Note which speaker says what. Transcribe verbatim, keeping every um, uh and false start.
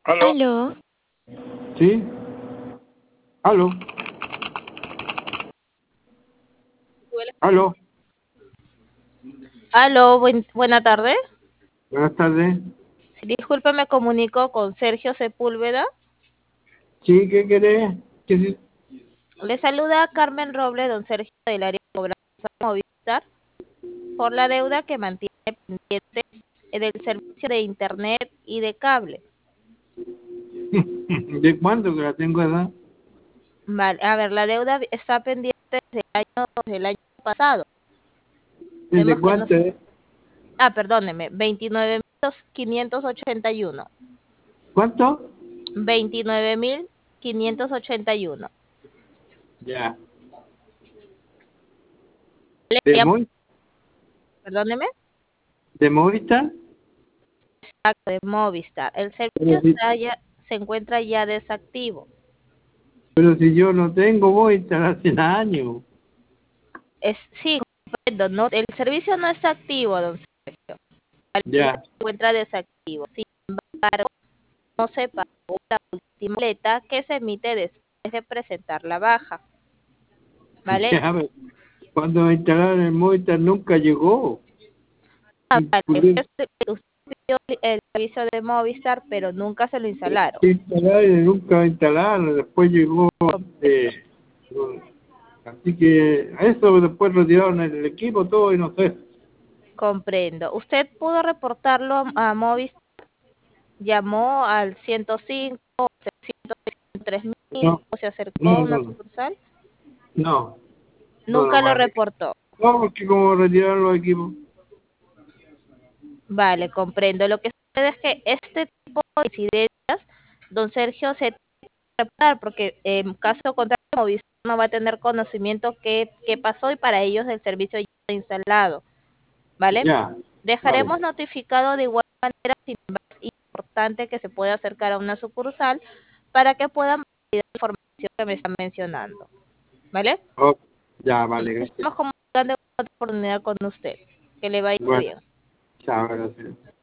Speaker 1: ¿Aló?
Speaker 2: Aló,
Speaker 1: ¿Sí? ¿Aló? ¿Aló?
Speaker 2: aló, buen- buena tarde.
Speaker 1: Buenas tardes.
Speaker 2: Disculpe, me comunico con Sergio Sepúlveda.
Speaker 1: ¿Sí? ¿Qué querés? ¿Qué sí?
Speaker 2: Le saluda Carmen Robles, don Sergio del área de cobranza Movistar, por la deuda que mantiene pendiente del servicio de internet y de cable.
Speaker 1: ¿De cuándo que la tengo edad?
Speaker 2: Vale, a ver, la deuda está pendiente desde el año, desde el año pasado.
Speaker 1: ¿Desde
Speaker 2: Vemos que nos...
Speaker 1: cuánto es?
Speaker 2: Ah, perdóneme, veintinueve mil quinientos ochenta y uno.
Speaker 1: ¿Cuánto?
Speaker 2: veintinueve mil quinientos ochenta y uno.
Speaker 1: Ya.
Speaker 2: Le
Speaker 1: ¿De,
Speaker 2: llamo-
Speaker 1: Movi-
Speaker 2: Perdóneme.
Speaker 1: de Movistar?
Speaker 2: De Movistar. El servicio
Speaker 1: Pero si,
Speaker 2: está ya- se encuentra ya desactivo.
Speaker 1: pero si yo no tengo Movistar hace años.
Speaker 2: Es, sí, comprendo, no, el servicio no está activo, don Sergio. El servicio
Speaker 1: Ya.
Speaker 2: se encuentra desactivo. Sin embargo, no se pagó la última boleta que se emite después de presentar la baja. ¿Vale?
Speaker 1: Ya, pero cuando me instalaron el Movistar nunca llegó.
Speaker 2: Ah,
Speaker 1: Y
Speaker 2: vale.
Speaker 1: pudieron
Speaker 2: Usted pidió el servicio de Movistar, pero nunca se lo instalaron.
Speaker 1: instalar y nunca instalaron. Después llegó... Eh, así que a eso después retiraron el equipo todo y no sé.
Speaker 2: Comprendo. ¿Usted pudo reportarlo a Movistar? ¿Llamó al ciento cinco, ciento tres mil
Speaker 1: No,
Speaker 2: o se acercó a
Speaker 1: no,
Speaker 2: una
Speaker 1: no,
Speaker 2: sucursal?
Speaker 1: no, no, no,
Speaker 2: Nunca lo
Speaker 1: vale.
Speaker 2: reportó.
Speaker 1: No, porque como retiraron los equipos.
Speaker 2: Vale, comprendo. Lo que sucede es que este tipo de incidencias, don Sergio, se tiene que reportar porque en caso contrario, Movistar no va a tener conocimiento qué, qué pasó y para ellos el servicio ya está instalado. ¿Vale?
Speaker 1: Ya, vale.
Speaker 2: Dejaremos notificado de igual manera, sin embargo, es importante que se pueda acercar a una sucursal para que puedan validar la información que me están mencionando. ¿Vale?
Speaker 1: Oh, ya, vale,
Speaker 2: Nos
Speaker 1: gracias.
Speaker 2: estamos comunicando en otra oportunidad con usted. Que le vaya
Speaker 1: Bueno,
Speaker 2: bien.
Speaker 1: chao, gracias.